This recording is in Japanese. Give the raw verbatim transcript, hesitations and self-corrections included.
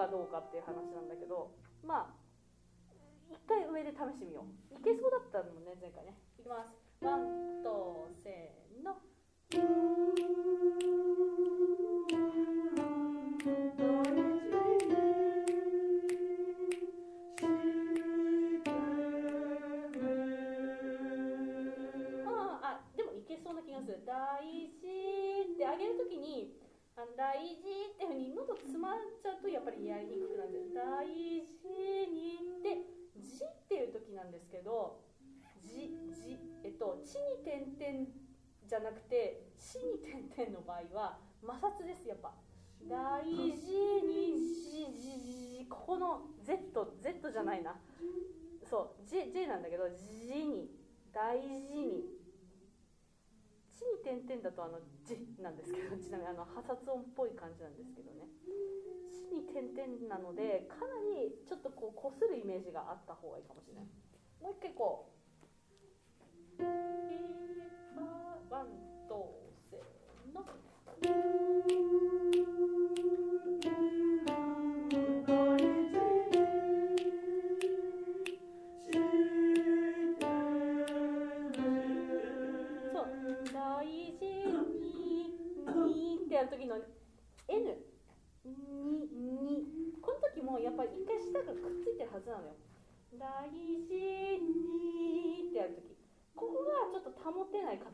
かどうかっていう話なんだけど、まあ一回上で試してみよう。いけそうだったのもんね、前回ね。いきます。ワン、と、せーの。ああ、でもいけそうな気がする。大事って上げるときに、あの大事っていうふうに喉詰まっちゃうとやっぱりやりにくくなるんです。大事にってじっていう時なんですけど、じじえっとちに点々じゃなくてしに点々の場合は摩擦です。やっぱ大事にじじじ、ここの Z Z じゃないな、そう J, J なんだけど、じに大事にちに点々だとあのじなんですけど、ちなみにあの破殺音っぽい感じなんですけどね、ちに点々なのでかなりちょっとこうこするイメージがあった方がいいかもしれない。もう一回こうワンとせーの。そう大事ににってやる時の N にに、この時もやっぱり一回舌がくっついてるはずなのよ。大事にってやる時、ここがちょっと保てない方